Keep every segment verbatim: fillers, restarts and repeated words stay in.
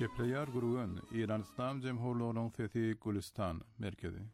Kepler gurugun İran İslam Cemhurluğu'nun fethi Gülistan merkezi.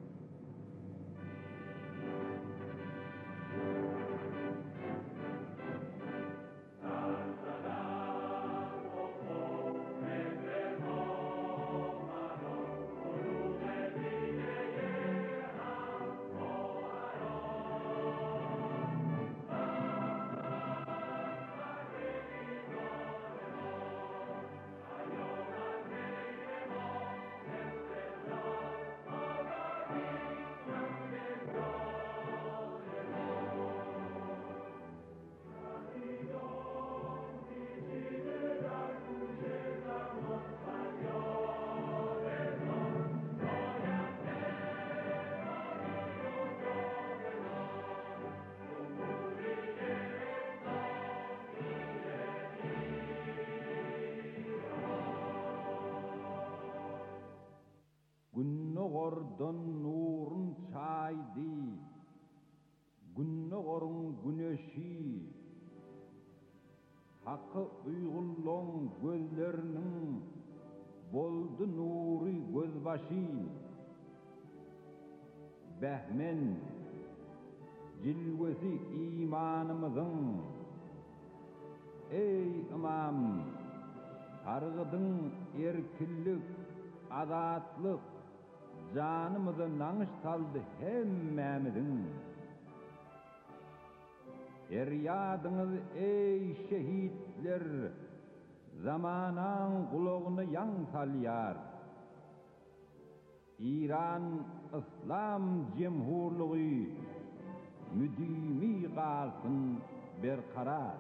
Günnogordan nurun çaydı, günnogorun güneşi, hakkı uygulluğun gözlerinin boldu nuri gözbaşı. Behmen, cilvesi imanımızın, ey imam, targıdın erkillik, azatlık, canımızı nanış saldı hemmemizin. Feryadınız ey şehitler, zamanan kulağını yan salyar. İran İslam Cemhurluğu müdimi kalsın berkarar.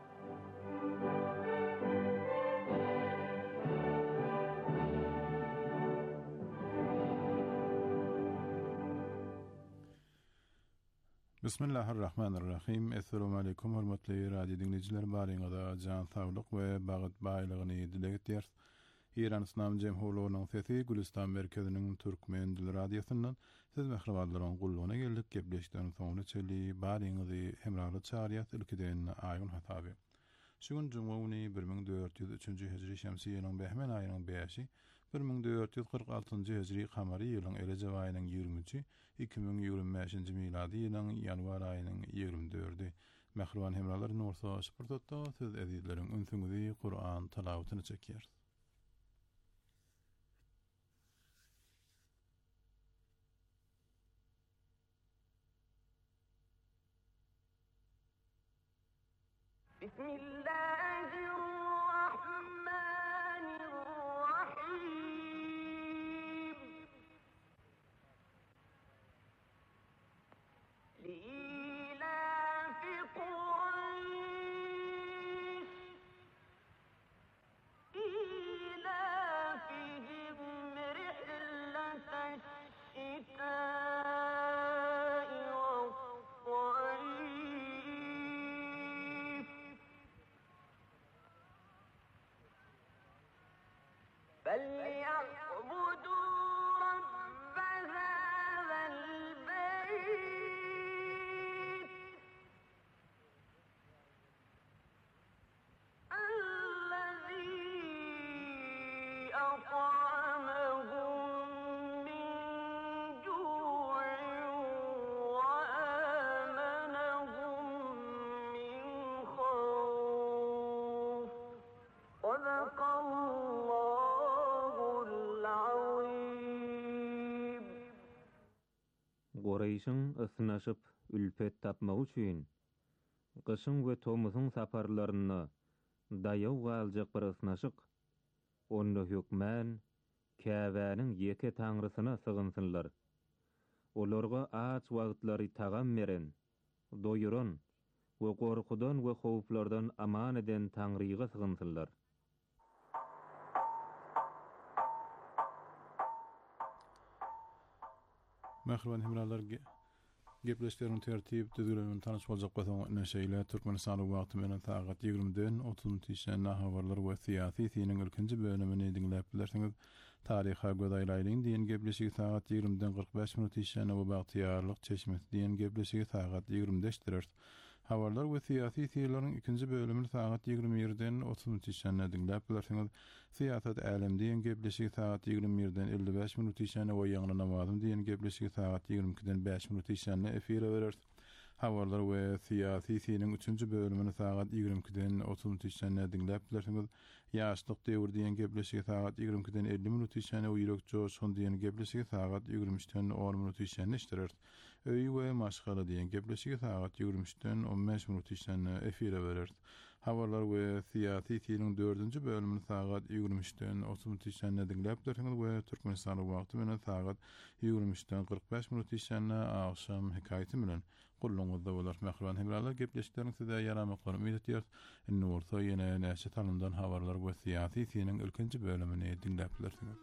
Bismillahirrahmanirrahim. Assalamu alaykum hormatly radio dinleyijiler, baryňyza jan saglyk we bagyt baýlygyny dilegdir. İran İslam Cemhurluğu'nun fethi Gülistan merkeziniň türkmen dil radiosundan siz mehribanlaryň gullugyna geldik. Gepleşden soňra çeli baryňyzy hemraly çarýat ülkeden aýyn hataby. Şugun Cumhuriyeti bir bin dört yüz üçünji hijri şemsiýanyň Behmen aýynyň beşi, bir bin dört yüz kırk altynjy hijri kamary ýylyň Elejeb aýynyň ýigrimiji, iki bin ýygrimi beşinji milady ýylyň ýanwar aýynyň ýigrimbi dördi. Mehriban hemralar Nursa Şpurtda söz edileriň ünsüňizi Kur'an talawatyny çekýär. Bismillahirrahmanirrahim. Lilafi Quraysh, ilafihim rihlatash şitâ'i was-sayf. فليعبدوا رب هذا البيت الذي أطعمهم من جوع وآمنهم من خوف. صدق الله العظيم. Gorayşyň ısnaşyp ülpet tapmak üçin gyşyň we tomusyň saparlaryny daýaw galjak bir ısnaşyk. Onda hökmän Käbäniň ýeke taňrysyna sygynsynlar. Olarga aç wagtlary tagam beren, doýuran we gorkudan we howplardan aman eden Taňryga sygynsynlar. Mehriban hemralar gepleşlerin tertip düzgünligini tanış boljak bolsaň näşeýle Türkmenistan wagty menen saat ýigrimiden otuzynjy şeýle habarlar we syýasy synyň ilkinji bölümini dinläp bilersiňiz. Taryha gödaýlaýlyň diýen gepleşigi saat ýigrimiden kırk beş minut şeýle we bagtýarlyk çeşmesi diýen gepleşigi saat ýigrimde işdirer. Habarlar we siyasi ýerleriň ikinji bölümini saat ýygrimi birden otuz işänne dinläp bilersiňiz. Siýasat älemde ýen gepleşigi saat ýygrimi birden elli beş minut işänne we ýaňra namazym diýen gepleşigi saat ýygrimi ikiden beş minut işänne efire berer. Habarlar we siyasi ýeriniň üçünji bölümini saat ýygrimi ikiden otuz işänne dinläp bilersiňiz. Ýaşlyk döwür diýen gepleşigi saat ýygrimi ikiden elli minut işänne we ýürek joşun diýen gepleşigi saat ýygrimi üçten on minut işänne işdirer. Öý we maşgala diýen gepleşigi saat ýygrimi üçten on beş minut işänne efire berer. Habarlar we siyasi ýeriniň dördünji bölümini saat ýygrimi üçten otuz minut işänne dinläp bilersiňiz we Türkmenistan wagty bilen saat ýygrimi üçten kırk beş minut işänne akşam hekaýaty bilen gulluňyzda bolar. Mähriban hemralar gepleşikleriniň size ýaramaklaryny ümit etýär. Nurta ýene näçe tanyndan habarlar we siyasi ýeriniň ilkinji bölümini dinläp bilersiňiz.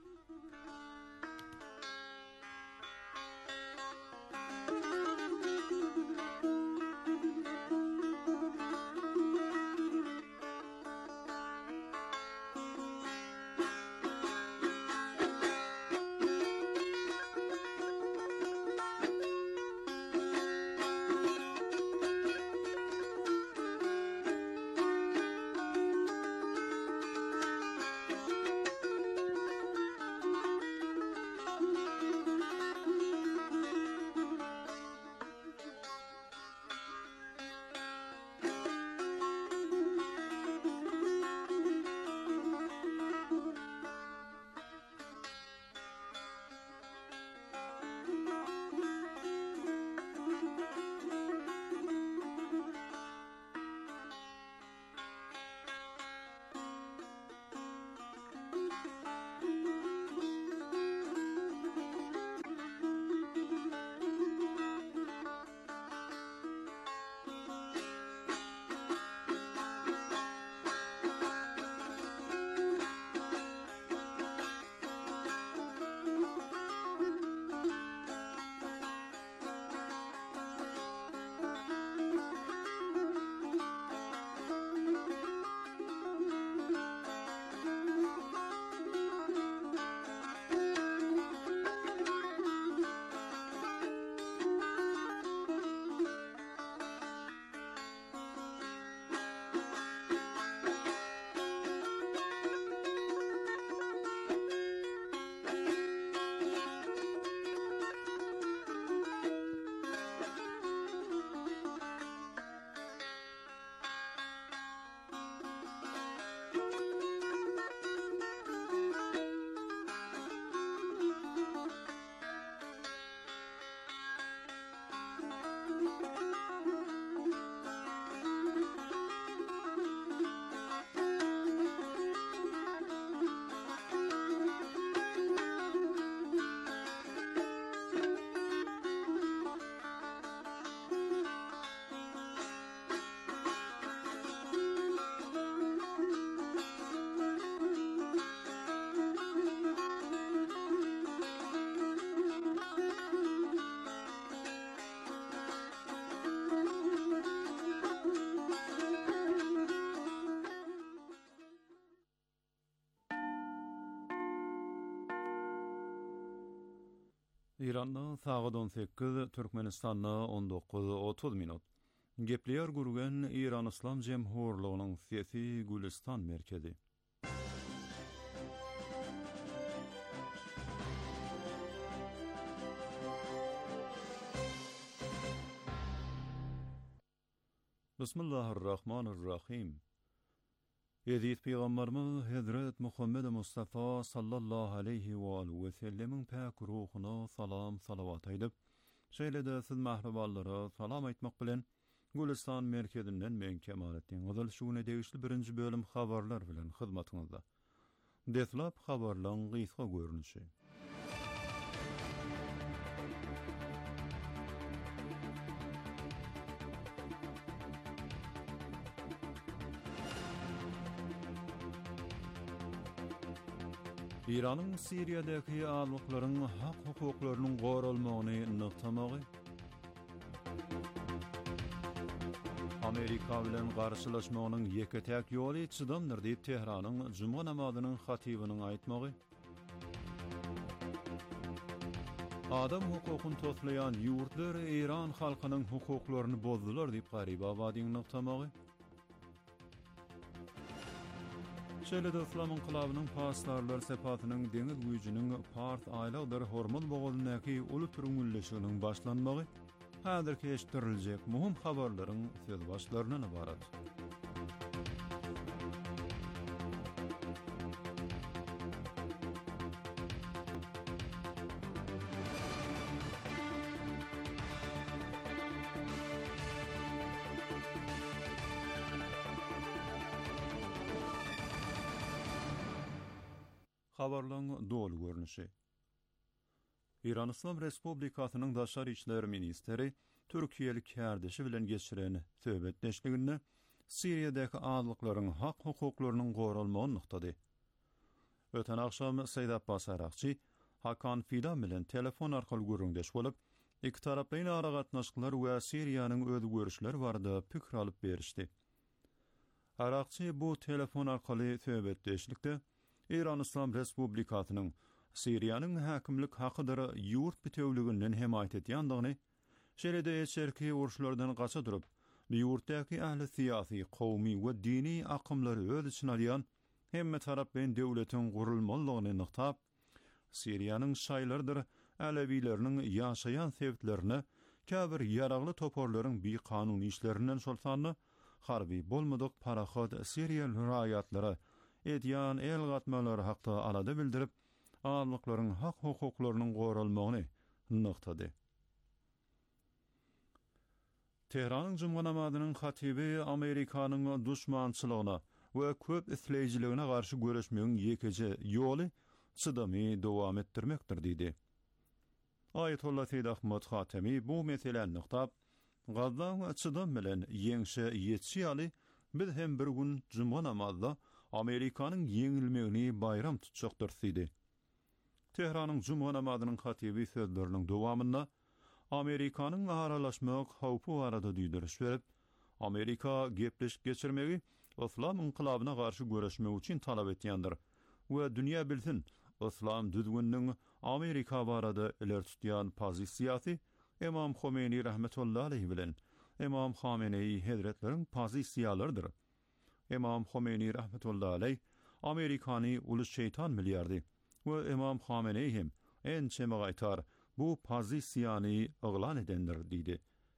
İran'da saat on sekiz, Türkmenistan'da on dokuz otuz minut. Gepleýär gurgen İran Islam Jemhurlugynyň Sesi Gülistan merkezi. Bismillahirrahmanirrahim. Ýezid Peýgamberimiz Hazrat Muhammed Mustafa sallallahu aleyhi we alihi we sellemiň pak ruhyna salam salavat aýdyp, şeýle-de siz mahriballara salam aýtmak bilen Gülistan merkezinden men Kemaletdin Gyzyl şuny degişli birinji bölüm habarlar bilen hyzmatyňyzda. Deslap habarlaryň gysga görnüşi. İran'ın Siriýadäki almaklaryň hak hukuklarynyň goralmagyny nykdamagy, Amerika bilen garşylaşmagynyň ýeketäk ýoly çydamdyr diýip Tehranyň Juma namazynyň hatibynyň aýtmagy, Adam hukukun toslayan yurtlar İran halkının hukuklarını bozdular deyip gariba vadin noktamağı. Şeýle-de İslam inqilabynyň paslarlar sepatynyň deňiz güýjüniň part aýlagdyr hormon boğulundaky uly türüňleşiginiň başlanmagy häzirki eşitdiriljek muhim habarlaryň söz başlaryndan ibarat. Habarlaryň dolu görnüşi. İran Islam Respublikasynyň Daşary işleri ministeri Türkiýelik kärdeşi bilen geçiren söhbetleşiginde Siriýadaky azlyklaryň hak hukuklarynyň goralmagyny nukdady. Öten akşam Seýd Abbas Arakçy Hakan Fidan bilen telefon arkaly görüňdeş bolup, iki taraplyň ara gatnaşyklar we Siriýanyň öz görüşleri barada pikir alyp berişdi. Arakçy bu telefon arkaly söhbetleşikde İran Islam Respublikasynyň Siriýanyň häkimlik hakydyr ýurt bitewliginden hemayet etýändigini, şeýle-de eçerki uruşlardan gaça durup, ýurtdaky ähli syýasy, kowmy we dini akymlary öz içine alýan hemme tarap bilen döwletiň gurulmalygyny nykdap, Siriýanyň şaýlardyr Alewileriniň ýaşaýan sebitlerini käbir ýaragly toporlaryň bir kanuny işlerinden şolsany, harby bolmadyk parahat Siriýa raýatlary edýän el gatmalary hakda alada bildirip, azlyklaryň hak hukuklarynyň goralmagyny nykdady. Tehranyň Juma namazynyň hatibi Amerikanyň duşmançylygyna we köp isleýijiligine garşy görüşmegiň ýekeje ýoly çydamy dowam etdirmekdir diýdi. Ayetullah Seyyid Ahmad Hatemi bu meseleni nykdap, Gazdan çydam bilen ýeňşe ýetişýäli biz hem bir gün Juma namazda Amerikanyň ýeňilmegini bayram tutjakdyr diýdi. Tehranyň Juma namazynyň hatibi sözleriniň dowamynda Amerikanyň aralaşmak hawpy barada diýdiriş berip, Amerika gepleşip geçirmegi İslam inqilabyna garşy görüşmek üçin talap etýändir we dünýä bilsin, İslam düzgünniň Amerika barada iler tutýan pozisiýasy Imam Khomeini rahmetullahi aleyhi bilen Imam Khamenei Hazretleriň pozisiýalarydyr. Imam Khomeini rahmetullahi aleyh Amerikany ulus şeytan milyardy we Imam Khamenei hem en çeme gaýtar bu pozisiýany oglan edendir diýdi.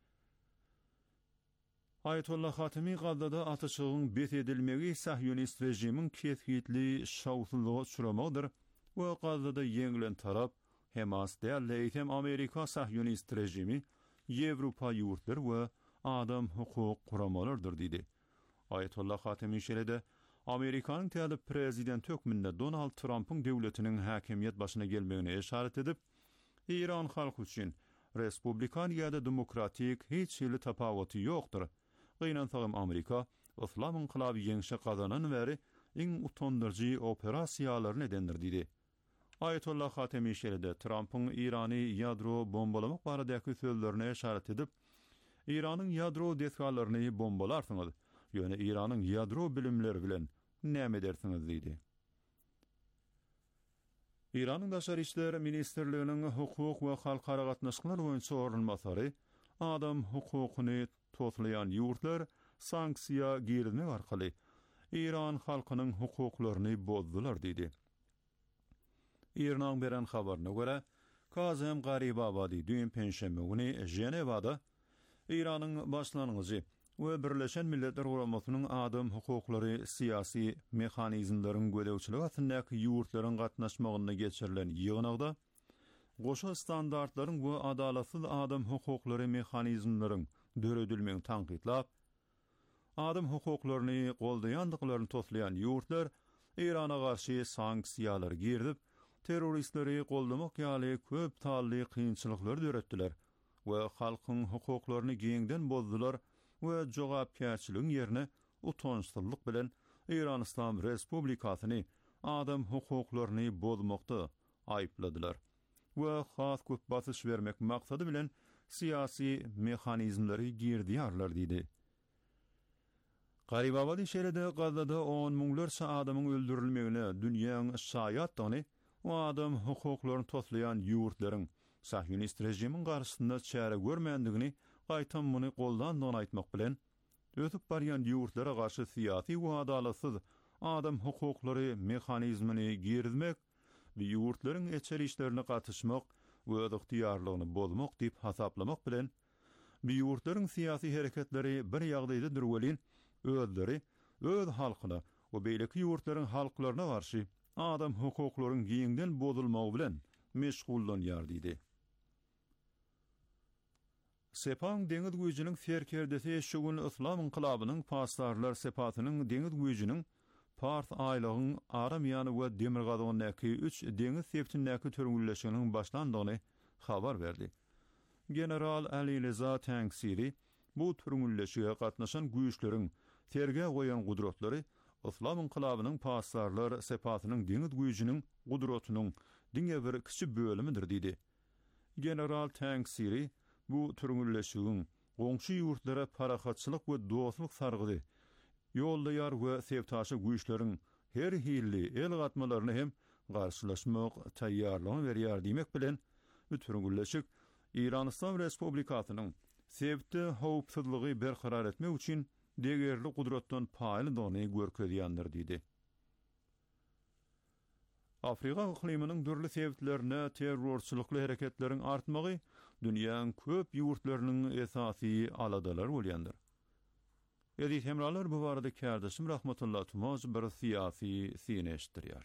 Ayetullah Hatemi Gaddada ataşygyň bet edilmegi Sahyonist rejimiň kesgitli şawsuzlygy çuramagydyr we Gaddada ýeňilen tarap Hamas däl hem Amerika Sahyonist rejimi Ýewropa ýurtlar we adam hukuk kuramalardyr diýdi. Ayetullah Hatemi şeýle-de Amerikanyň täze prezident hökmünde Donald Trump'yň döwletiniň häkimiýet başyna gelmegine eşaret edip, İran halky üçin respublikan ýa-da demokratik hiç ýyly tapawaty ýokdur. Gynansagyň Amerika, Islam inqilaby ýeňşe gazanan bäri iň utandyrjy operasiýalary nedendir diýdi. Ayetullah Hatemi şeýle-de Trump'yň Irany ýadro bombalamak baradaky sözlerine eşaret edip, İranyň ýadro desgalaryny bombalarsyňyz, ýöne İranyň ýadro bilimleri bilen näme edersiňiz diýdi. İranyň Daşary işleri ministrliginiň hukuk we halkara gatnaşyklar boýunça orunmasary adam hukukyny toslayan ýurtlar sanksiýa girmek arkaly İran halkynyň hukuklaryny bozdular diýdi. İran beren habaryna görä, Kazem Garibabadi düýün penşenbe güni Jenewada İranyň başlangyjy we Birleşen Milletler Guramasynyň adam hukuklary syýasy mehanizmlaryň gödäwçiligi atyndaky ýurtlaryň gatnaşmagyna geçirilen ýygnagda goşa standartlaryň we adalatsyz adam hukuklary mehanizmlaryň döredilmegini tanqidlap, adam hukuklaryny goldaýandyklaryny toslayan ýurtlar Irana garşy sanksiýalar girdip, terroristleri goldamak ýaly köp tally kynçylyklar döretdiler we halkyň hukuklaryny geňden bozdular we jogapkärçiligiň ýerine utançsyzlyk bilen İran Islam Respublikasyny adam hukuklaryny bozmakda aýpladylar we has köp basyş bermek maksady bilen siyasi mehanizmleri girdiyarlar diýdi. Garibabadi şeýle-de Gazzada on müňlerçe adamyň öldürilmegine dünýäň şaýatdygyny we adam hukuklaryny toslayan ýurtlaryň Sahyonist rejimin garşysynda çäre görmendigini gaýtan muny goldandygyny aýtmak bilen ötüp barýan ýurtlara garşy syýasy we adalatsyz adam hukuklary mehanizmini girizmek we ýurtlaryň eçeli işlerine gatnaşmak we öz ygtyýarlygyny bozmak diýip hasaplamak bilen bu ýurtlaryň syýasy hereketleri bir ýagdaýda durwelin özleri öz halkyna we beýleki ýurtlaryň halklaryna garşy adam hukuklaryň giňden bozulmagy bilen meşgullanýar diýdi. Sepang deňiz güýjüniň serkerdesi şugun İslam inqilabynyň paslarlar sepatynyň deňiz güýjüniň part aýlygyň aram ýany we demirgazynyňky üç deňiz septindäki törgülleşiginiň başlandygyny habar berdi. General Ali Reza Tangsiri bu törgülleşige gatnaşan güýçleriň terge goýan gudratlary İslam inqilabynyň paslarlar sepatynyň deňiz güýjüniň gudratynyň diňe bir kiçi bölümidir diýdi. General Tangsiri bu törgülleşigiň goňşy ýurtlara parahatçylyk we dostluk sargydy. Ýoldaýar we sevtaşy güýçleriň her hilli el gatmalaryny hem garşylaşmak taýýarlygyny berýär diýmek bilen bu törgülleşik İran Respublikasynyň sevti howpsuzlygy berqarar etmek üçin degerli gudratdan paýlydygyny görkezýändir diýdi. Afrika ikliminiň dürli sebäplerine terrorçylykly hereketleriň artmagy dünýäň köp ýurtlarynyň esasy aladalary bolýandyr. Edit hemralar bu barada kardeşim Rahmetullah Tumaz bir syýasy syneşdirýär.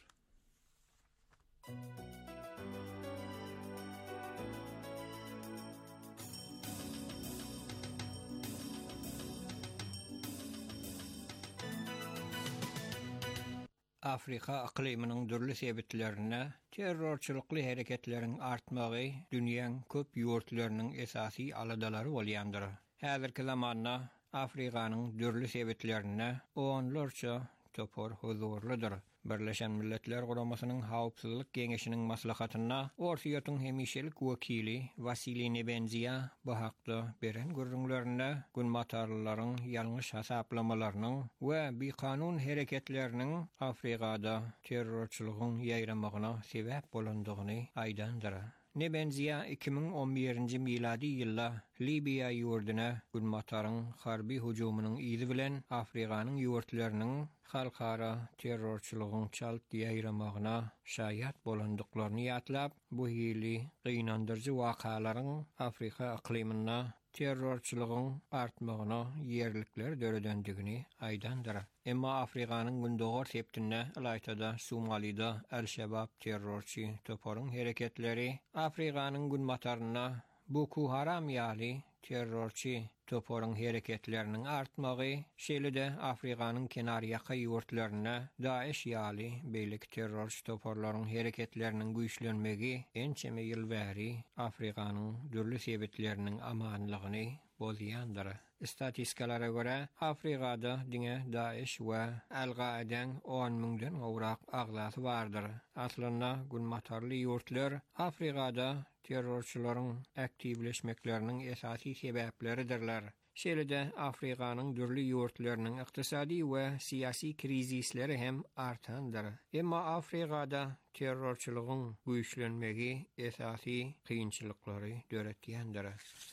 Afrika ikliminiň dürli sebäplerine terrorçylykly hereketleriň artmagy dünýäň köp ýurtlarynyň esasy aladalary bolýandyr. Häzirki zamanda Afrikanyň dürli sebäplerine onlarça topor huzurludur. Birleşen Milletler Guramasynyň Hawpsuzlyk Geňeşiniň maslahatyna Orsiýatyň hemişelik wekili Vasily Nebenzia bu hakda beren görüňlerine günmatarlaryň ýalňyş hasaplamalarının we bi-kanun hereketleriniň Afrikada terrorçylygyň ýaýramagyna sebäp bolandygyny aýdandyr. Nebenzia iki bin on birinji miladi ýylda Libiýa ýurduna günmataryň harby hujumynyň izi bilen Afrikanyň ýurtlarynyň halkara terrorçylygyň çalyp ýaýramagyna şaýat bolandyklaryny ýatlap, bu hili gynandyrjy wakalaryň Afrika iklimine terrorçylygyň artmagyna ýerlikler döredendigini aýdandyr. Emma Afrikanyň gündogor septinde Alaytada Somalida Al-Shabaab terrorçy toporyň hereketleri Afrikanyň günmataryna Boko Haram ýaly terrorçy toporyň hereketleriniň artmagy şeýle-de Afrikanyň kenarýaky ýurtlaryna Daesh ýaly beýleki terrorçy toporlaryň hereketleriniň güýçlenmegi ençeme ýyl bäri Afrikanyň dürli sebäpleriniň amanlygyny bozýandyr. Statistikalara görä Afrikada diňe Daesh we Al-Qaedaň on miňden gowrak agzasy bardyr. Aslynda günmatarly ýurtlar Afrikada terrorçylaryň aktivleşmekleriniň esasy sebäpleridirler. Şeýle-de Afrikanyň dürli ýurtlarynyň ykdysady we syýasy krizisleri hem artandyr. Emma Afrikada terrorçylygyň güýçlenmegi esasy kynçylyklary döretýändir.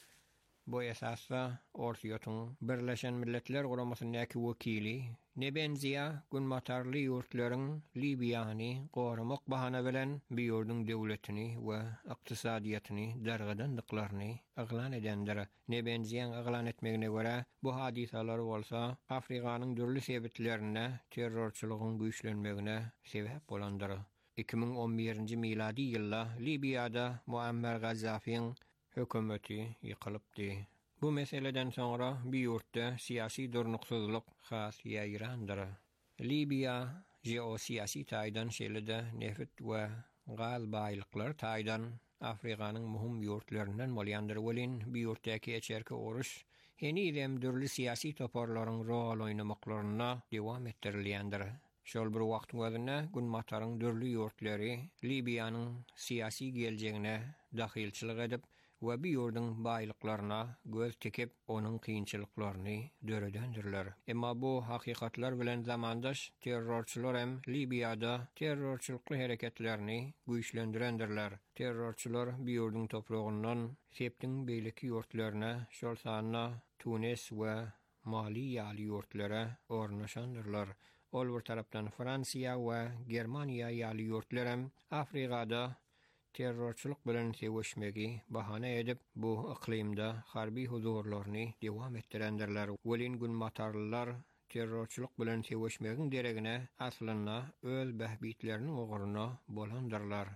Bu esasda Orsiýatyň Birleşen Milletler Guramasynyň wekili Nebenzia günmatarly ýurtlaryň Libiýany goramak bahana bilen bu ýurdun döwletini we ykdysadyýatyny dargadandyklaryny aglan edendir. Nebenziýanyň aglan etmegine görä bu hadisalar bolsa Afrikanyň dürli sebäplerine terrorçylygyň güýçlenmegine sebäp bolandyr. iki bin on birinji miladi ýylda Libiýada Muammer Gaddafiň hökümeti ýykylypdy. Bu meseleden sonra bir ýurtda syýasy durnuksuzlyk has ýaýrandyr. Libiýa geosiýasy taýdan şeýle-de neft we gaz baýlyklar taýdan Afrikanyň muhim ýurtlaryndan bolýandyr. Welin bir ýurtdaky eçerki oruş henüzem dürli syýasy toporlaryň rol oýnamaklaryna dowam etdirilýändir. Şol bir wagt gözüne günmataryň dürli ýurtlary Libiýanyň syýasy geljegine dahilçilik edip we bir ýurdun baýlyklaryna göz tikip onuň kynçylyklaryny döredendirler. Emma bu hakykatlar bilen zamandaş terrorçylar hem Libyada terrorçylykly hereketlerini güýçlendirendirler. Terrorçylar bir ýurdun topragyndan septiň beýleki ýurtlaryna, şol sanyna Tunis we Mali ýaly ýurtlara ornaşandyrlar. Ol bir tarapdan Fransiýa we Germaniýa ýaly ýurtlar hem Afrikada terrorçylyk bilen sevişmegi bahane edip bu iklimde harbi huzurlaryny dewam etdirendirler. Welin gün matarlylar terrorçylyk bilen sevişmegiň deregine aslynda öz behbitlerini oguryna bolandyrlar.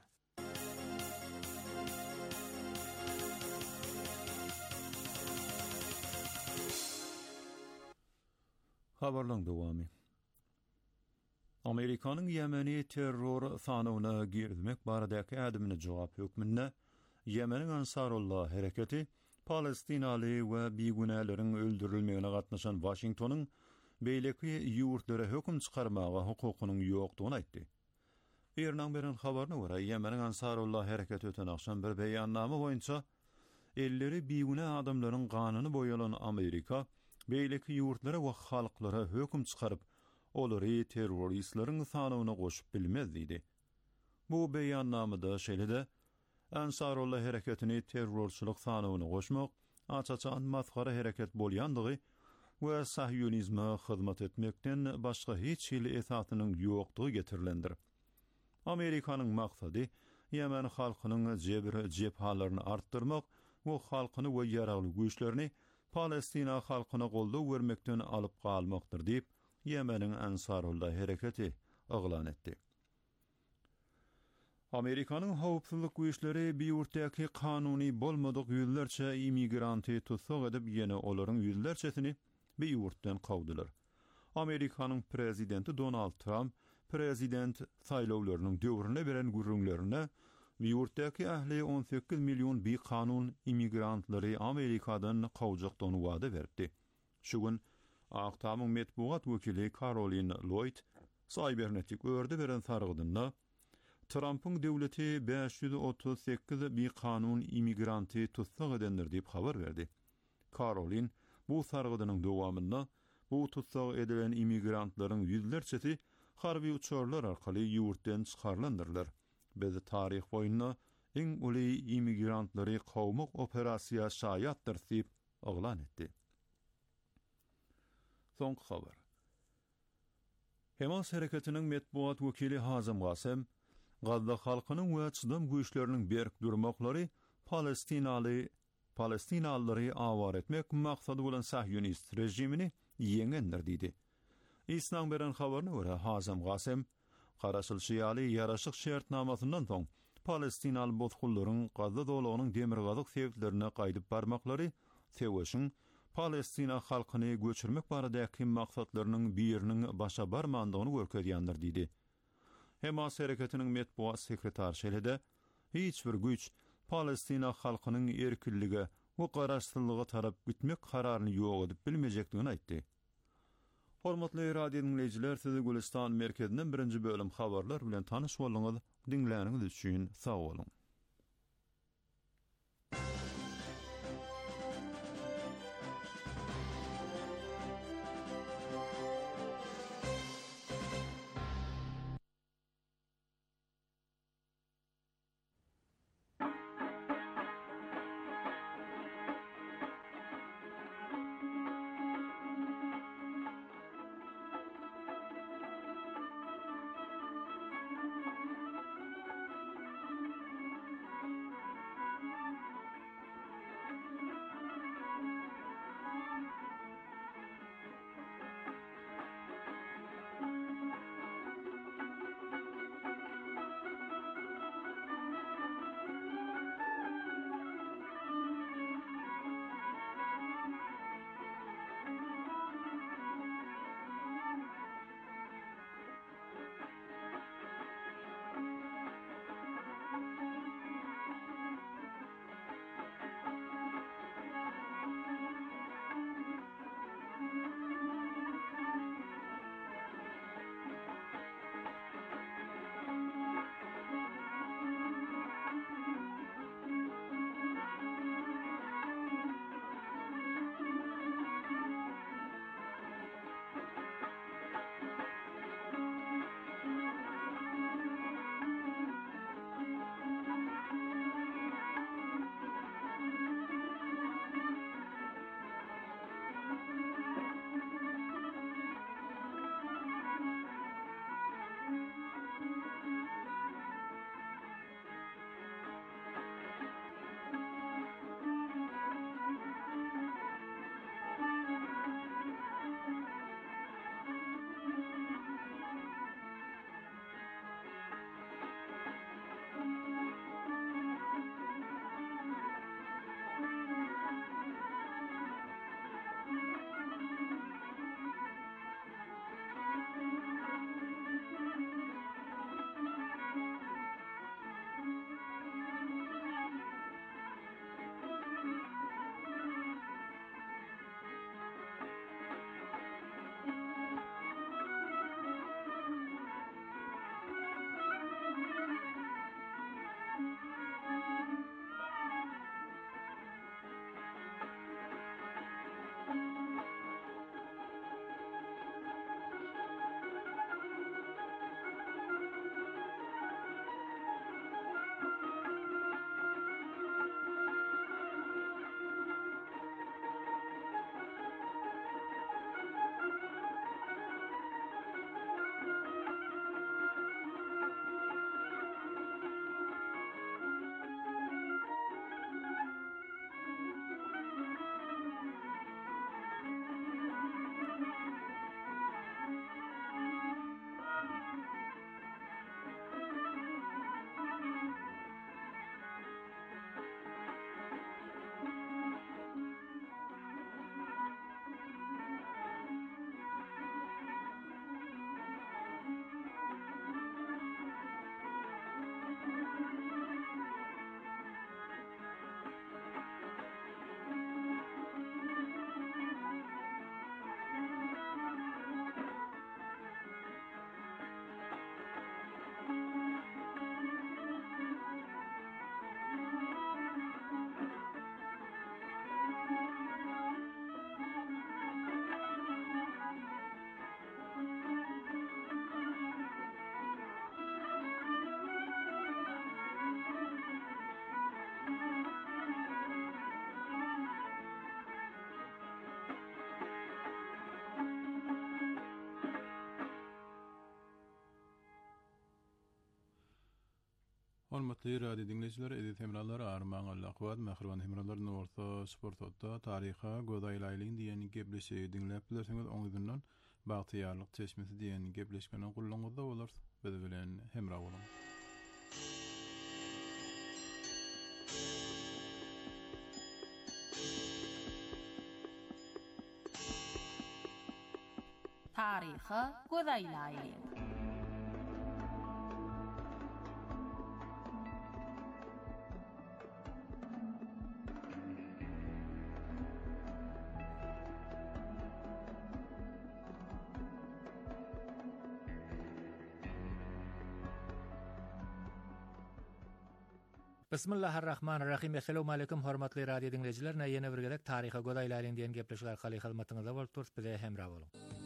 Habarlaryň dowamy. Amerikanyň Ýemeni terror sanawyna girmek baradaky adymyny jogap hökmünde Ýemeniň Ansarullah hereketi Palestinaly we bigunalaryň öldürilmegine gatnaşan Washingtonyň beýleki ýurtlara hökm çykarmaga hukukynyň ýokdugyny aýtdy. Ernaň beren habaryna görä Ýemeniň Ansarullah hereketi öten akşam bir beýannama boýunça elleri biguna adamlaryň ganyny boýalan Amerika beýleki ýurtlara we halklara hökm çykaryp olary terroristlaryň sanawyna goşup bilmez diýdi. Bu beýannamada şeýlede Ansarullah hereketini terrorçylyk sanawyna goşmak açaçan masgara hereket bolýandygy we sahyonizme hyzmat etmekden başga hiç hil esatynyň ýokdugy getirilendir. Amerikanyň maksady Ýemen halkynyň jebir jephalaryny artdyrmak we halkyny we ýaragly güýçlerini Palestina halkyna goldaw bermekden alyp galmakdyr diýip Ýemeniň Ansarullah hereketi oglan etdi. Amerikanyň howpsuzlyk güýçleri bir ýurtdaky kanuny bolmadyk ýüllerçe immigranty tutsak edip ýene olaryň ýüzlerçesini bir ýurtdan kawdylar. Amerikanyň prezidenti Donald Trump prezident saýlawlarynyň döwrüne beren gürrüňlerine bir ýurtdaky ähli on sekiz million bir kanun immigrantlary Amerikadan kawjakdygyny wada berdi. Şu gün Aktamyň metbuat wekili Caroline Lloyd Cybernetik örde beren sargydynda Trump'yň döwleti beş yüz otuz sekiz bir kanun immigranty tutsak edendir diýip habar berdi. Caroline bu sargydynyň dowamynda bu tutsak edilen immigrantlaryň ýüzlerçesi harby uçurlar arkaly ýurtdan çykarlandyrlar. Biz tarih boýunça iň uly immigrantları kawmak operasiýa şaýatdyr diýip oglan etdi. Son habar. Hamas hereketiniň metbuat wekili Hazym Gasem Gazza halkynyň we çydam güýçleriniň berk durmaklary Palestinaly Palestinalylary awar etmek maksady bolan sahyonist rejimini ýeňendir diýdi. İslam beren habaryna görä Hazym Gasem garaşylşyýaly ýaraşyk şertnamasyndan soň Palestinaly bozgullaryň Gazza dowlatynyň demir gazyk sebeplerine gaýdyp barmaklary Seweşiň Palestina halkyny göçürmek baradaky maksatlarynyň biriniň başa barmandygyny görkezýändir diýdi. Hamas hereketiniň metbuat sekretar şeýlede hiç bir güýç Palestina halkynyň erkinligi we garaşsyzlygy tarap gitmek kararyny ýok edip bilmejekdigini aýtdy. Hormatly radio dinleýijiler, sizi Gülistan merkezinden birinji bölüm habarlar bilen tanyş bolýaňyz, dinläniňiz üçin sag bolun. Hormatly radio dinleyijiler, edit hemralar armaň allaqwat mähriban hemralar norta sportda taryha godaýlaýlyň diýen gepleşi dinläp bilersiňiz oňyzyndan bagtyýarlyk çeşmesi diýen gepleşmeni gullanyňyzda bolar. Biz bilen hemra boluň. Taryha godaýlaýlyň. Bismillahirrahmanirrahim. Assalamu alaykum hormatly radio dinleyijiler. Näýene bir gezek taryha godaýlaýlyň diýen gepleşik arkaly hyzmatyňyzda bolup turýar, bize hemra boluň.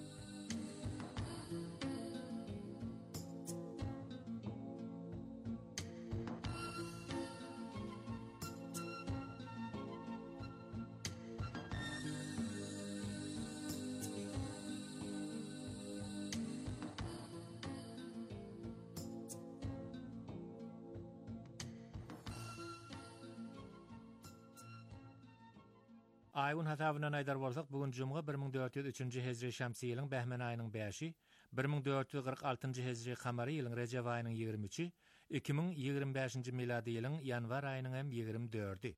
Aýyň hasabyna aýdar bolsak, bugun jumga bir ming dört ýüz üçinji hejri şamsy ýylyň Bähmen aýynyň beşi, bir ming dört ýüz gyrk altynjy hejri kamary ýylyň Rejep aýynyň ýigirmi üçi, iki ming ýigirmi beşinji miladi ýylyň ýanwar aýynyň hem ýigirmi dördi.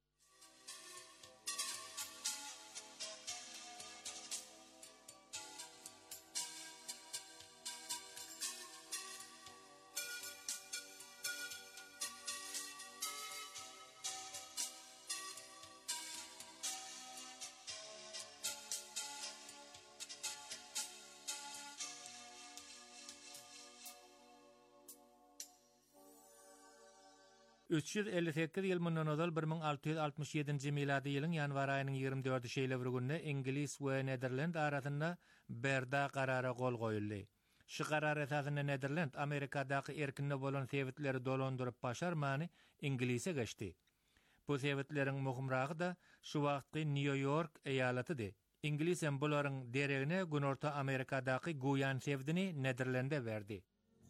üç yüz elli sekiz ýyl mundan ozal bir ming alty ýüz altymyş ýedinji miladi ýylyň ýanwar aýynyň ýigirmi dördi şeýle bir günde Ingilis we Nederland arasynda berda karara gol goýuldy. Şu karar esasında Nederland Amerikadaky erkinne bolan sebitleri dolandyryp başarmany Inglise geçdi. Bu sebitleriň muhimragy da şu wagtky New York eýalatydy. Ingilis hem bularyň deregine Günorta Amerikadaky Guyan sebitini Nederlande berdi.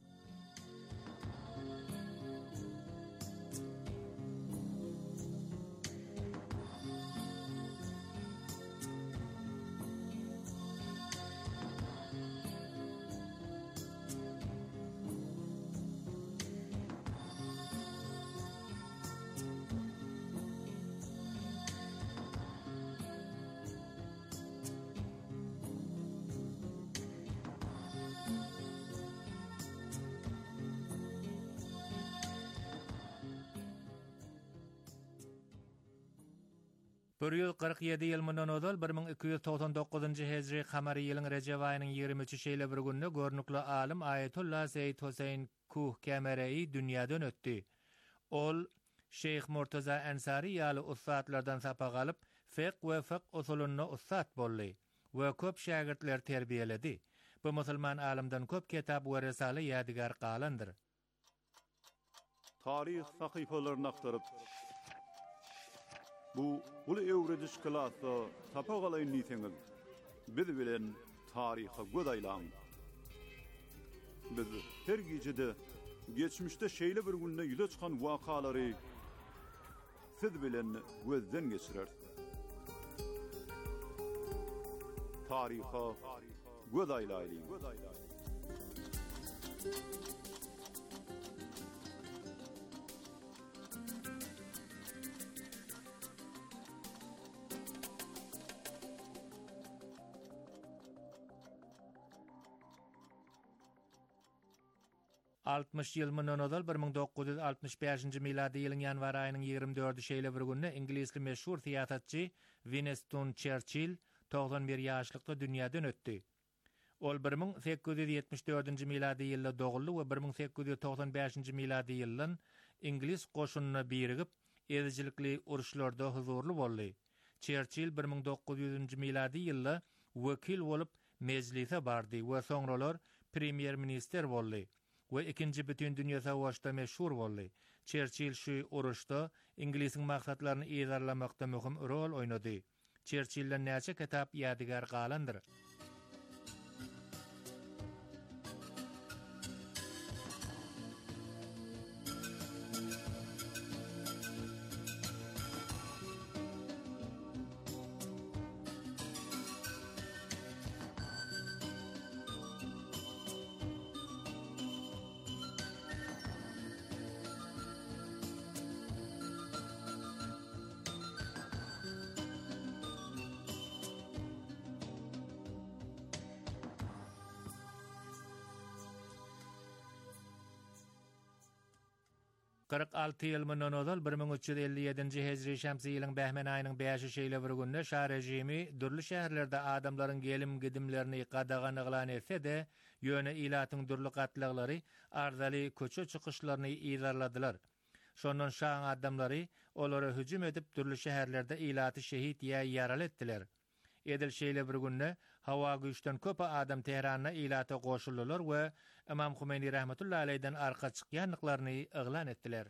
bir yüz kırk ýedi ýyl mundan ozal bir ming iki yüz togsan dokuzynjy hejri kamary ýylyň Rejep aýynyň ýigirmi üçi şeýle bir günde görnükli alim Ayetullah Seyyid Husayn Kuh Kemerei dünýäden ötdi. Ol Şeyh Murtaza Ensari ýaly ustadlardan sapa galyp fiqh we fiqh usulyny ustad boldy we köp şagirtler terbiýeledi. Bu musulman alimden köp kitap we risale ýadigar galandyr. Tarih sahypalaryny aktaryp bu ulu öwrediş klasy tapagalyň niýetiňiz biz bilen taryha godaýlaň. Biz her gejede geçmişde şeýle bir günde ýüze çykan wakalary siz bilen gözden geçirer. Taryha godaýlaýlyň. altmış ýyl mundan ozal bir ming dokuz yüz altymyş beşinji miladi ýylyň ýanwar aýynyň ýigirmi dördi şeýle bir günde Ingilisli meşhur tiýatratçy Winston Churchill togsan bir ýaşlykda dünýäden ötdi. Ol bir ming sekiz yüz ýetmiş dördinji miladi ýylda doguldy we bir ming sekiz yüz togsan beşinji miladi ýyldan Ingilis goşunyna birigip ezijilikli uruşlarda huzurly boldy. Churchill bir ming dokuz yüzünji miladi ýylda wekil bolup meclise bardy we soňralar premier minister boldy. we ikinci bütün dünya savaşda meşhur boldy. Churchill şu uruşda İngilisin maksatlaryny ýazarlamakda möhüm rol oýnady. Churchill'den näçe kitap ýadigar galandyr. kırk alty ýyl mundan ozal bir bin üç ýüz elli ýedinji hejri şämsi ýylyň bähmen aýynyň beşi şeýle bir günde şäher rejimi dürli şäherlerde adamlaryň gelim gidimlerini gadagan ýyglan etse de ýöne ilatyň dürli gatlyklary arzaly köçe çykyşlaryny ýyzarladylar. Şondan şaň adamlary olara hüjüm edip dürli şäherlerde ilaty şehit ýa ýaraly etdiler. Edil şeýle bir günde hawa güýçden köp adam Teherana ilata goşuldylar we Imam Humeini rahmetullahi aleyden arka çykýanlyklaryny eglan etdiler.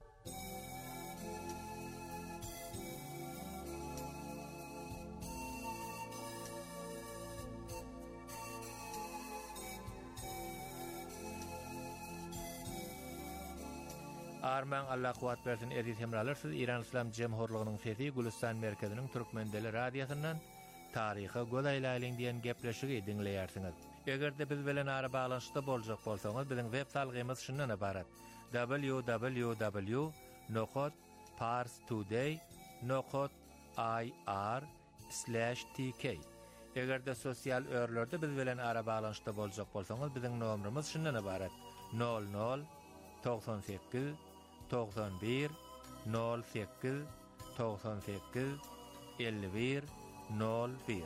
Arman Allah kuwat bersin edit hemralar siz İran İslam Cemhurluğunyň sesi Gülistan merkeziniň Türkmendeli radiosyndan Taryha godaýlaýlyň diýen gepleşigi dinleýärsiňiz. Egerde biz bilen ara balanşda boljak bolsaňyz biziň web salgymyz şundan ibarat: w w w nokta pars today nokta i r slash t k. Egerde sosial örlerde biz bilen ara balanşda boljak bolsaňyz biziň nomerimiz şundan ibarat: nol nol doksan sekiz doksan bir nol sekiz doksan sekiz elli bir nol bir.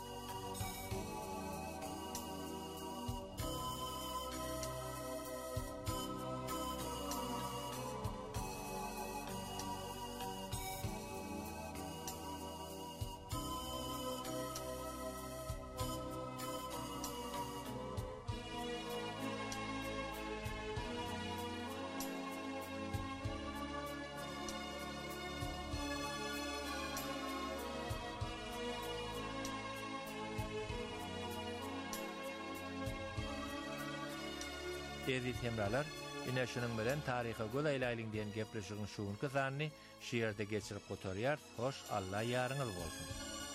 Edit hemralar, ine şunun bilen taryha godaýlaýlyň diýen gepleşigiň şuň kysanyny şiýerde geçirip gotarýar. Hoş, Allah ýaryňyz bolsun.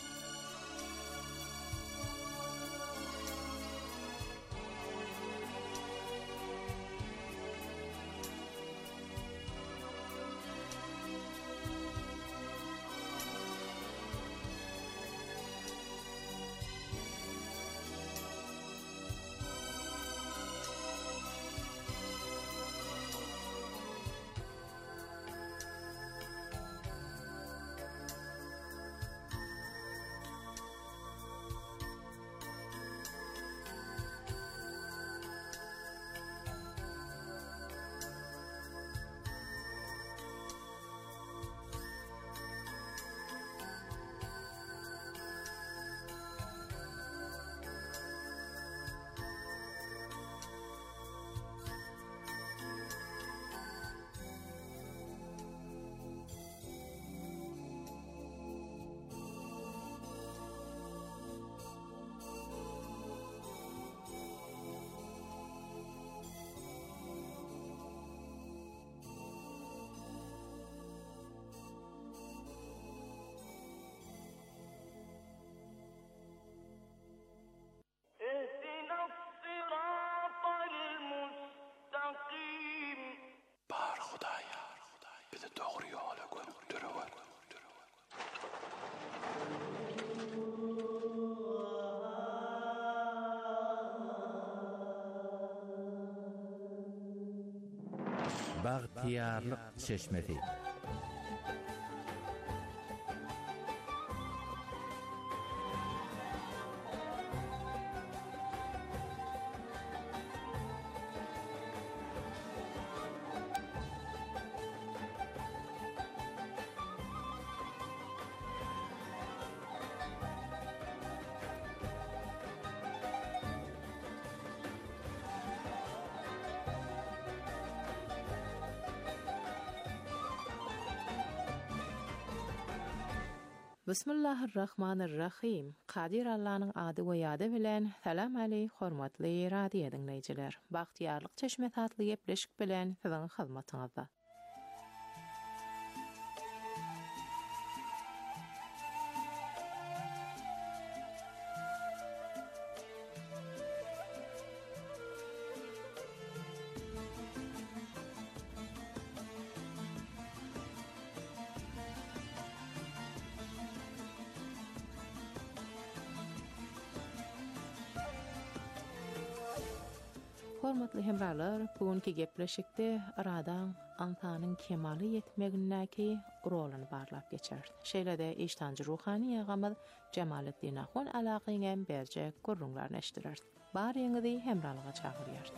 Bagtiyarlyk çeşmesi. Bismillahirrahmanirrahim. Qadir Allah'ın adı we ýady bilen salam aleykum hormatly radio dinleýijiler. Bagtiyarlyk çeşme tatly gepleşik bilen siziň hyzmatyňyzda. Hormatly hemralar, bugünkü gepleşikde aradan antanyň kemaly ýetmegindäki roluny barlap geçer. Şeýle-de iştancı ruhani ýagamyz Jemaletdin Ahun alakyňam berje gurrunlar neşdirer. Bar ýeňidi hemralyga çagyrýar.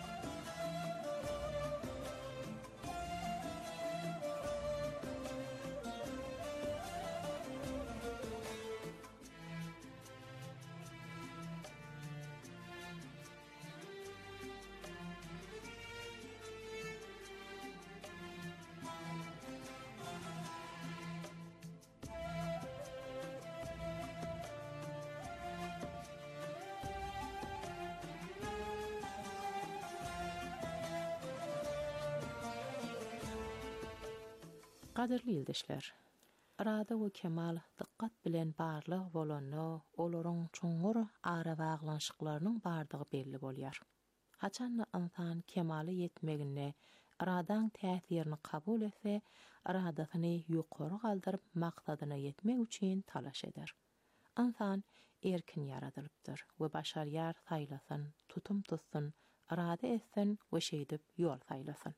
Qadirli ýoldaşlar, arada we kemal dykkat bilen barlyk bolany, olaryň çoňur ara baglanşyklarynyň bardygy belli bolýar. Haçan insan kemaly ýetmegine aradan täsirini kabul etse, aradasyny ýokary galdyryp maksadyna ýetmek üçin talaş eder. İnsan erkin yaradylypdyr we başarýar saýlasyn, tutum tutsun, arada etsin we şeýdip ýol saýlasyn.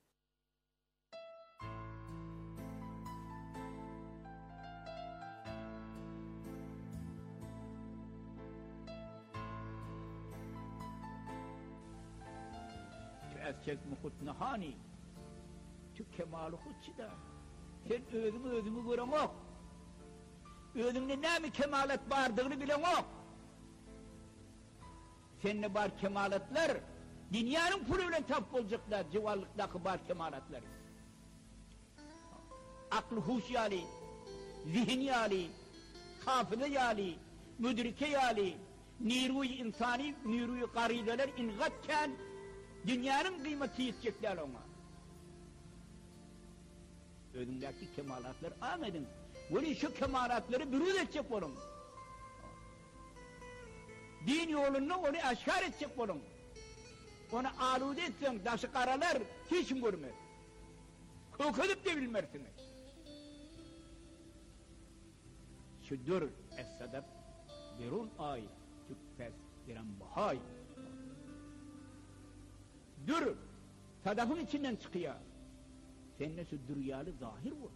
Erkek muhut nahani tü kemalı hutçida sen özümü özümü gören ok özümde näme kemalat bardygyny bilen ok sende bar kemalatlar dünýäniň puly bilen tap boljaklar jewallykdaky bar kemalatlar akly huş ýaly zihin ýaly hafıza ýaly müdrike ýaly niruy insani niruy qarideler ingatken dünyanın kıymeti yetecekler ona. Önündeki kemalatları anladın. Böyle şu kemalatları bürüz edecek olun. Din yolunu onu aşkar edecek olun. Onu alude etsen, daşı karalar hiç mi görmez? Kokudup da bilmersiniz. Şudur es-sadab birun ay, tükfes biran bahay. Dur, sadafın içinden çıkıyor. Seninle şu düryalı zahir bu.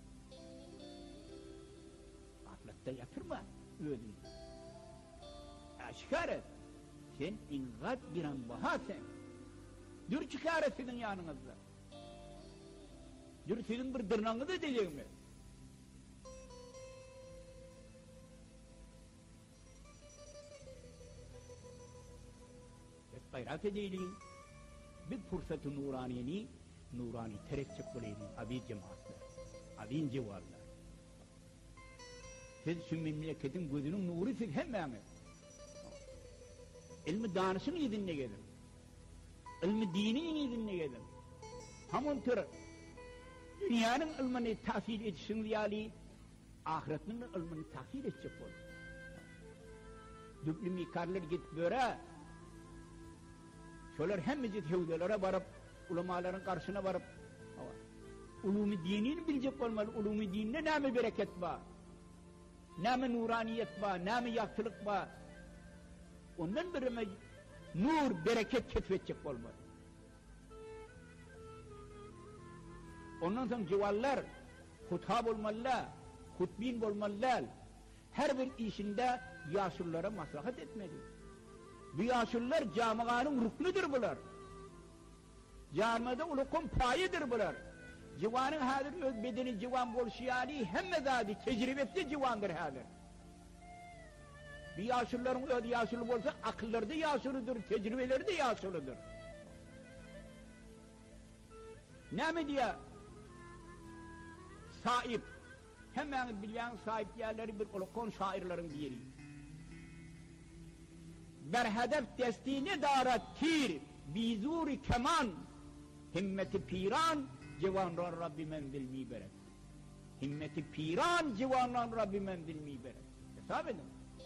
Gaflette yatırma, ödün. Aşkar et. Sen ingat bir an baha sen. Dur çıkar et sizin yanınızda. Dur sizin bir dırnağınızı diyeceğim mi? Hep gayret edelim. Bir fırsat-ı nuraniyeni, nurani terekçik bileydi, abi cemaatler, abi civarlar. Siz şu memleketin gözünün nuru siz hemen. İlmi danışını yedinle gelin. İlmi dinini yedinle gelin. Hamon tır, dünyanın ilmini tahsil etişin liyali, ahiretinin ilmini tahsil edecek olur. Düplü mikarlar git böyle, şolar hemmizit hevdelere varıp, ulamaların karşısına varıp, ulûm-i dinini bilecek olmalı, ulûm-i dinine nâme bereket var, nâme nuraniyet var, nâme yaktılık var. Ondan birime nur, bereket keşfedecek olmalı. Ondan sonra civarlar, hutab olmalılar, hutbin olmalılar, her bir işinde yaşlılara maslahat etmeli. Bu yaşlılar camianın ruknudur bular. Camide ulukun payidir bular. Civanın hadir öz bedeni civan bolşiyali hemme zadi tecrübesi civandır hadir. Bir yaşlıların öz yaşlı bolsa akılları da yaşlıdır, tecrübeleri de yaşlıdır. Ne mi diye? Sahip. Hemen bilen sahip yerleri bir ulukun şairlerin bir yeri. Ber hedef destine darat tir, bizuri keman, himmeti piran, civanran Rabbi mendil miberet. Himmeti piran, civanran Rabbi mendil miberet. Hesap edin.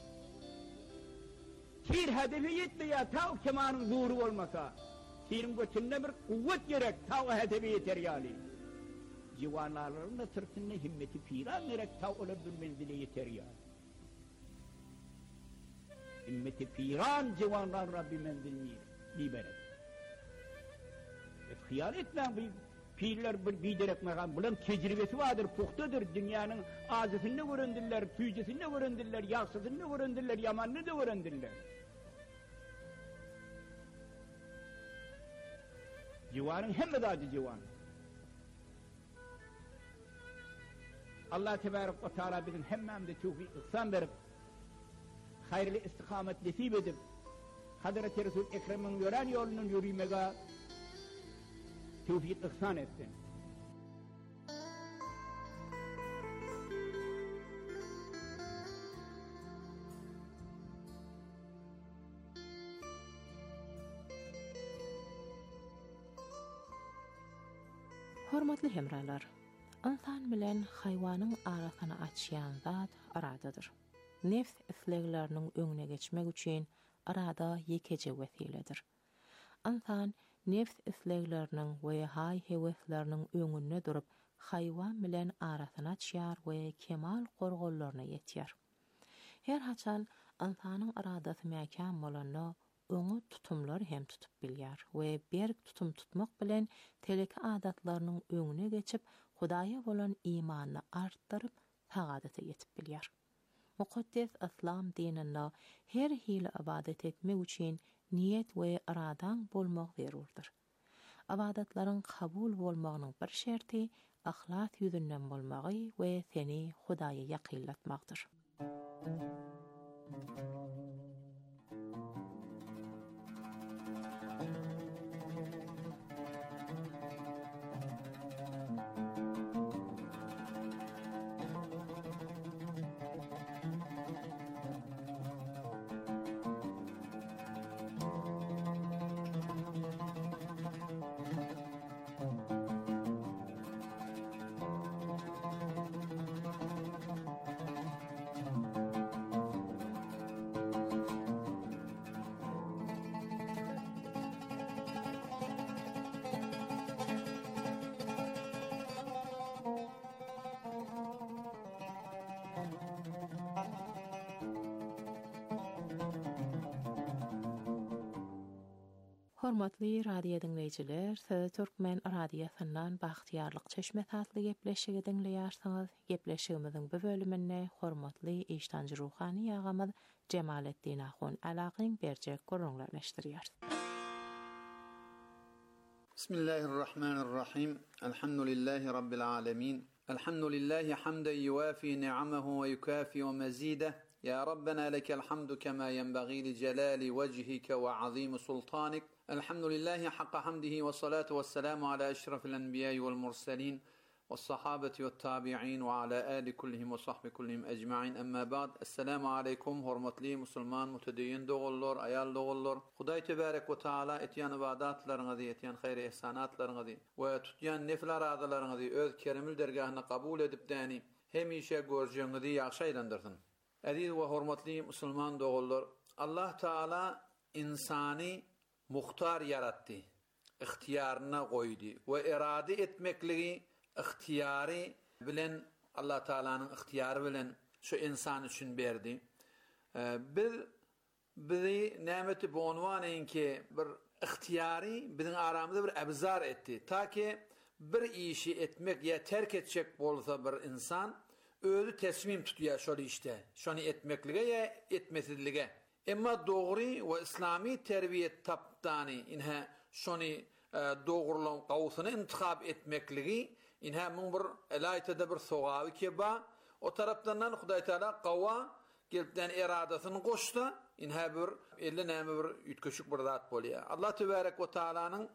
Tir hedefi yetmiyor, ta o kemanın zuru olmasa. Tirin götünde bir kuvvet gerek, ta o hedefi yeter yani. Civanların da sırtında himmeti piran gerek, ta o bir menzile yeter yani. Himmeti piran civanlar Rabbi mendil miberet. Hiyal etmeň bir pirler bir biderek megan bulan tecrübesi vardır, puhtadır. Dünyanın azısını görendirler, tüycesini görendirler, yaksızını görendirler, yamanını da görendirler. Civarın hem de acı civan. Allah Tebarek ve Teala bizim hemmemde tevfik ihsan verip hayırlı istikamet nasip edip Hazreti Resul Ekrem'in yoran yolunun yürümege tevfik ihsan etsin. Hormatly hemralar, insan bilen hayvanın arasyny açýan zat aradadyr. Nefs islegleriniň öňüne geçmek üçin arada ýekeje wesiledir. İnsan nefs islegleriniň we hay hewesleriniň öňünde durup haywan bilen arasyny açýar we kemal gorgollaryna ýetýär. Her haçan insanyň aradasy mäkan bolanda öňü tutumlar hem tutup bilýär we berk tutum tutmak bilen teleki adatlarynyň öňüne geçip Hudaýa bolan imanyny artdyryp saadata ýetip bilýär. Mukaddes İslam dininde her hili ibadet etmek üçin niyet we aradan bolmak zerurdur. Ibadatlaryň kabul bolmagynyň bir şerti ahlas ýüzünden bolmagy we seni Hudaýa ýakynlatmakdyr. Hormatly radio dinleyijiler, Söz Türkmen radiosundan Bahtiýarlyk Çeşme tatly gepleşigi dinleýärsiňiz. Gepleşigimiziň bu bölüminde hormatly işdanjy ruhany ýagamyz Jemaletdin Ahun Alagyň berjek görüňlerleşdirýär. Bismillahirrahmanirrahim. Elhamdülillahi rabbil alamin. Elhamdülillahi hamden yuwafi ni'amahu ve yukafi mazida. Ya Rabbena lekel hamdu kema yenbaghi li celali vejhika ve azim sultanik. Elhamdülillahi hakka hamdihi ve salatu ve selamu ala eşrefil enbiya'i vel mursalin ve sahabeti ve tabi'in ve ala ali kullihim ve sahbi kullihim ecma'in. Emma ba'd. Esselamu aleykum hormatly musulman mutedeyyin dogullar, ayal dogullar. Hudaý tebarek ve taala etýän ibadatlaryňyzy, etýän hayr ihsanatlaryňyzy we tutýan nefil aradalaryňyzy öz kerimil dergahyna kabul edip däni hemişe görjeňizi ýaşy aýlandyrsyn. Aziz we hormatly musulman dogullar, Allah Taala insany muhtar yaratdy, ihtiýaryna goýdy we irade etmekligi ihtiýary bilen Allah Taalanyň ihtiýary bilen şu insan üçin berdi. Biz bizi nämeti bonwan enki bir ihtiýary biziň aramyzda bir abzar etdi. Taki bir işi etmek ya terk etjek bolsa bir insan özü teslim tutýar şol işte. Şonu etmeklige ya etmesizlige. Emma dogry we islami terbiýet tapdany inha şonu dogurlan gawsyny intihab etmekligi inha mun bir elaytada bir sogawy keba o tarapdan Hudaý Taala gawa gelipden iradasyny goşdy inha bir elli näme bir ýetkeşik bir zat bolýar. Allah Tebarek we Taalanyň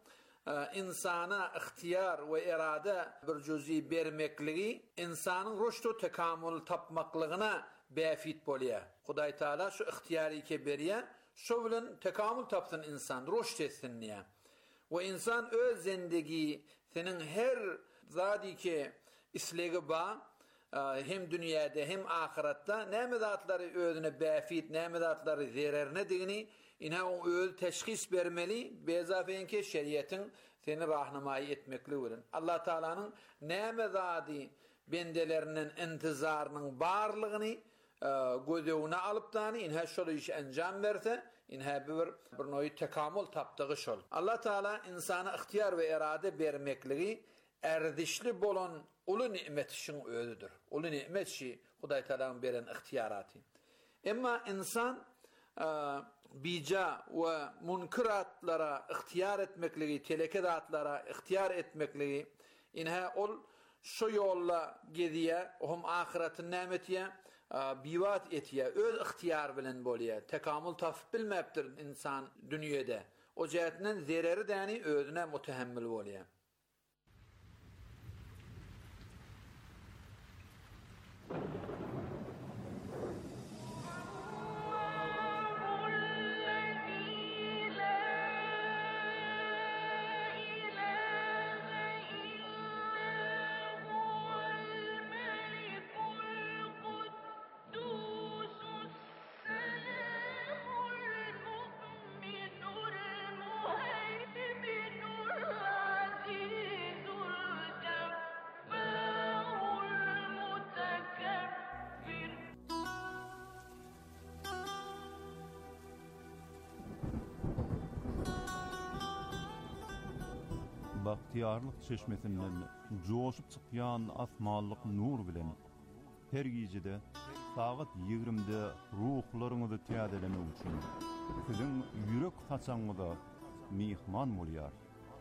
insana ihtiyar ve irade bir cüzi bermekligi insanın rüştü tekamül tapmaklygyna bäfit bolýar. Hudaý Taala şu ihtiyary ke berýär, şu bilen tekamül tapsyn insan, rüşt etsin diýär. Ve insan öz zindigi senin her zadi ki islegi ba hem dünyada hem ahiretde näme zatlary özüne bäfit, näme zatlary zererine digini inha o öz teşhis bermeli, bezafenke şeriýatyň seni rahnamaý etmekli bolan. Allah Taalanyň näme zady bendelerinin intizarynyň barlygyny gözewine alypdan inha şol iş enjam berse, inha bir bir noy tekamül tapdygy şol. Allah Taala insana ihtiyar we irade bermekligi erdişli bolan uly nimet şin özüdür. Uly nimet şi Hudaý Taala'nın beren ihtiyaraty. Emma insan bija ve munkiratlara ihtiyar etmekligi, telekedatlara ihtiyar etmekligi inha ol şu yolla gediye, hum ahiretin nemetiye bivat etiye, öz ihtiyar bilen bolýar. Tekamül tapyp bilmepdir insan dünyede. O jehatinden zereri däni özüne mutahemmil bolýar. Bahtiyarlyk çeşmesinden joşup çykýan asmanlyk nur bilen her gijede saat ýigrimde ruhlaryňyzy täzelemek üçin siziň ýürek taçaňyza mihman bolýar.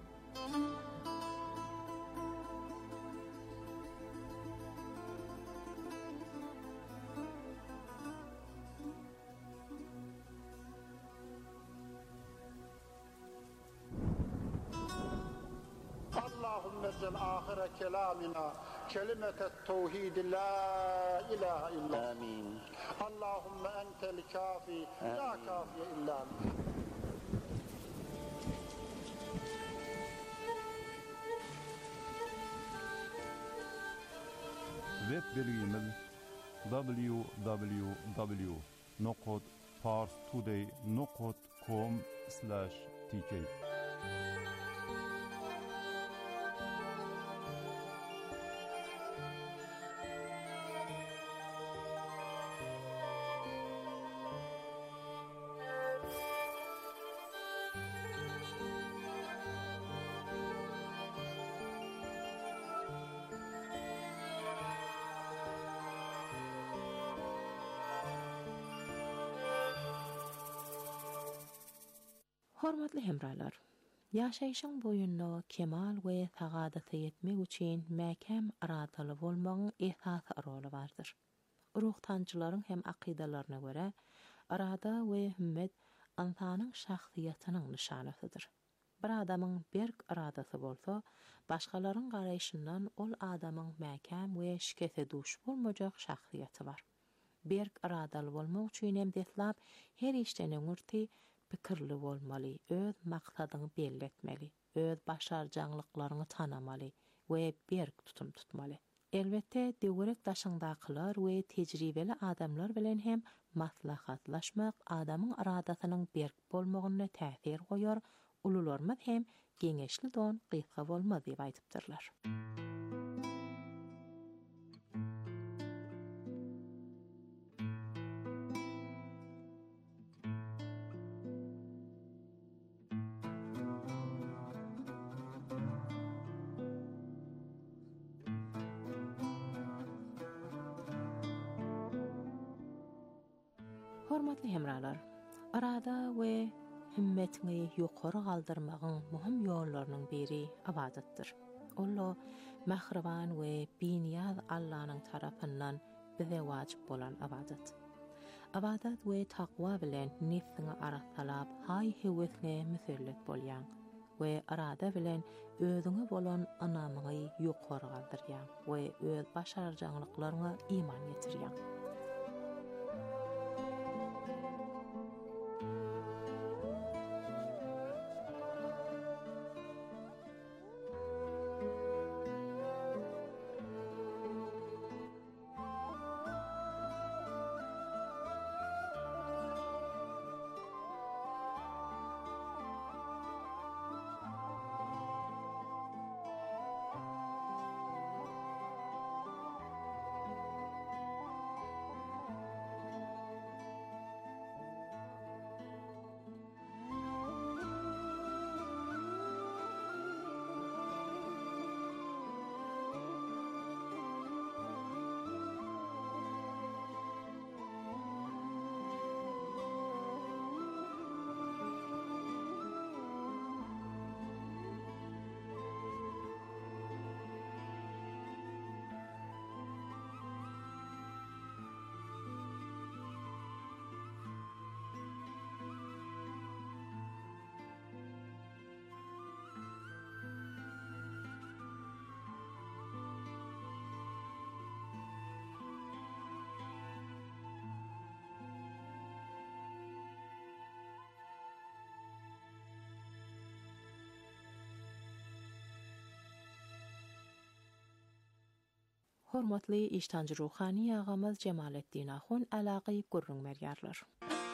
نزل آخر كلامنا كلمة التوحيد لا إله إلا آمين. اللهم أنت الكافي لا كافي إلا أنت. Web bilgimiz w w w nokta parstoday nokta com slash t k. Hormatly hemralar, ýaşaýyşyň boýunda kemal we sagadaty ýetmek üçin mäkem aradaly bolmagyň esasy roly bardyr. Ruhtançylaryň hem akydalaryna görä, arada we himmet insanyň şahsiýatynyň nişanasydyr. Bir adamyň berk aradasy bolsa, başgalaryň garaýşyndan ol adamyň mäkem we şikese duş bolmajak şahsiýaty bar. Berk aradaly bolmak üçin hem deslap her işden öňürti pikirli bolmaly, öz maksadyny belli etmeli, öz başarjanlyklaryny tanamaly we berk tutum tutmaly. Elbette döwrek daşyňdakylar we tejribeli adamlar bilen hem maslahatlaşmak adamyň aradasynyň berk bolmagyna täsir goýar, ulularymyz hem geňeşli don gysga bolmaz diýip aýdypdyrlar. Hormatly hemralar, arada we himmetini ýokary galdyrmagyň muhim ýollarynyň biri abadatdyr. Ollo mahriban we biniyaz Allah'nyň tarapyndan bize wajyp bolan abadat. Abadat we takwa bilen nefsini aratalap hay hewesine mesellet bolýan we arada bilen özüňe bolan anamyny ýokary galdyrýan we öz başarjanlyklaryna iman getirýän. Hormatly iştancı ruhani ağamız Cemalettin Ahun alagy gurrun merýärler.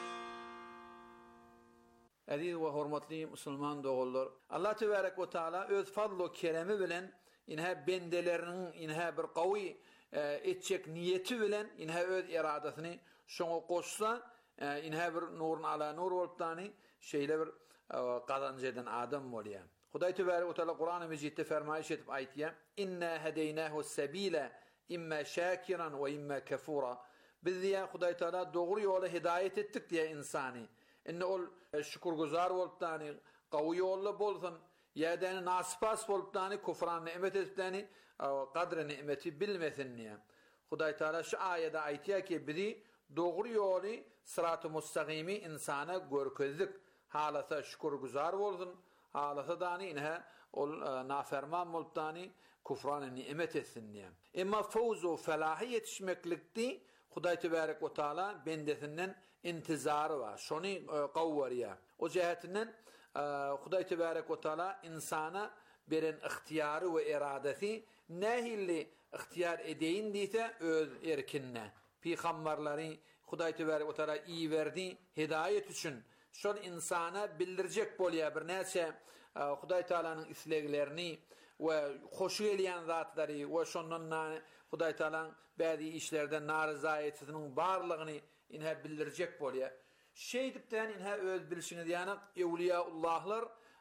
Aziz ve hormatly musulman dogullar, Allah tebarek ve taala öz fadl we keremi bilen inha bendelerinin inha bir qawy etjek niyeti bilen inha öz iradasyny şoňa goşsa inha bir nurun ala nur bolup tani şeýle bir gazanjydan adam bolýar. Hudaý tebarek ve taala Kur'an-ı Mecidde fermaýyş etip aýtýar: "İnna hedeynahu sebila imma şakiran ve imma kafura." Biz diýär Hudaý taala dogry ýola hidayet etdik diýär insany. Inne ol şükürgüzar bolup tani qawy ýolda bolsun, ýa-da naspas bolup tani kufran nimet etdani qadry nimeti bilmesin diýär. Hudaý taala şu aýada aýtýar ki, biri dogry ýoly sırat-ı mustaqimi insana görkezdik. Halata şükürgüzar bolsun, halata dani inha ol naferman bolup tani kufran nimet etsin diýär. Emma fawzu felahi yetişmeklikdi Hudaý tebarek we taala bendesinden intizary var. Şonu qawwarýar. O jehatinden Hudaý tebarek we taala insana beren ihtiyary we iradati nähilli ihtiyar edeýin diýse öz erkinne. Peýgamberleri Hudaý tebarek we taala iyi berdi hidayet üçin. Şol insana bildirjek bolýar bir näçe Hudaý taalanyň isleglerini we hoşu gelýän zatlary we şondan Hudaý taalaň bäzi işlerden narizayetiniň barlygyny inha bildirjek bolýar. Şeý dipden inha öz bilişini diýanak ewliyaullahlar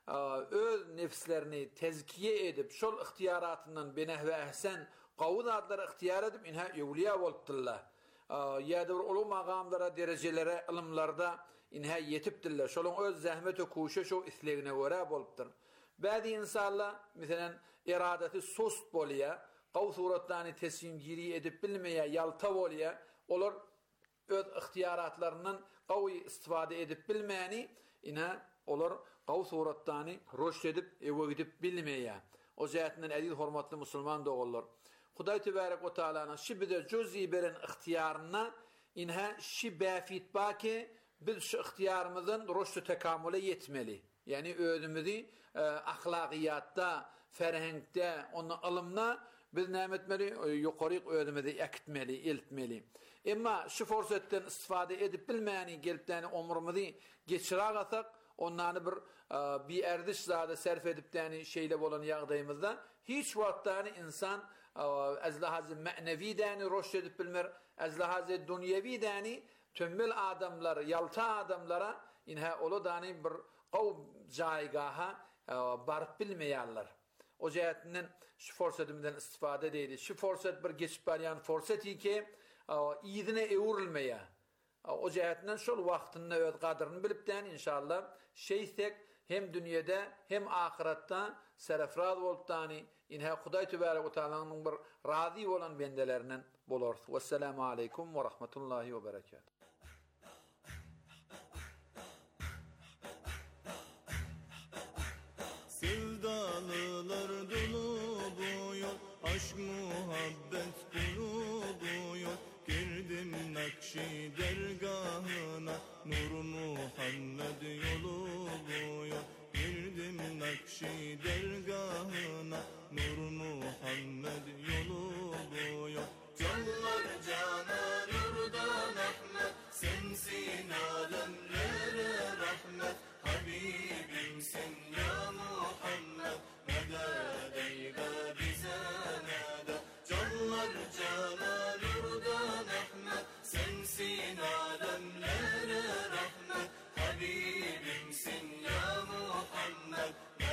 öz nefslerini tezkiye edip şol ihtiyaratından beneh we ahsen qawy zatlara ihtiyar edip inha ewliya bolupdyrlar. Ýa-da ulu magamlara, derejelere, ilmlarda inha yetipdirler. Şolun öz zähmet we kuşa şo islegine görä bolupdyr. Bäzi insanlar meselen iradaty sust bolýar, qaw suratlaryny teslimgiri edip bilmeýär, ýalta bolýar. Olar öz ihtiyaratlarynyň qawy istifade edip bilmäni, ina olar qaw suratlaryny roşt edip ewe gidip bilmeýär. O jätinden aziz hormatly musulman dogullar, Hudaý tebarek we taalaň şibide cüzî beren ihtiyaryna inha şibafit baki biz şu ihtiyarymyzdan roşt tekamüle yetmeli. Yani özümüzi ahlakiyatda, ferhengde, onu ilmna biz nämetmeli, ýokary özümüzi ekitmeli, eltmeli. Emma şu forsatdan istifade edip bilmäni gelipdäni omurumuzy geçiragasak, onlany bir bir erdiş zada serf edipdäni şeýle bolan ýagdaýymyzda hiç wagtda insan azlahazy ma'nevi däni roşt edip bilmer, azlahazy dünýevi däni tömmel adamlar, ýalta adamlara inha ola däni bir qaw jaýgaha baryp bilmeýärler. O jätinden şu forsatymdan istifade edýdi. Şu forsat bir geçip barýan forsat iki ýygyna ewrilmeýär. O jätinden şol wagtynda öz gadryny bilipden inşallah şeýsek hem dünýede hem ahiratda serefrad bolup tani inha Hudaý tebarek we taalaň bir razy bolan bendelerinden bolar. Vesselamu aleykum we rahmetullahi we berekatuh.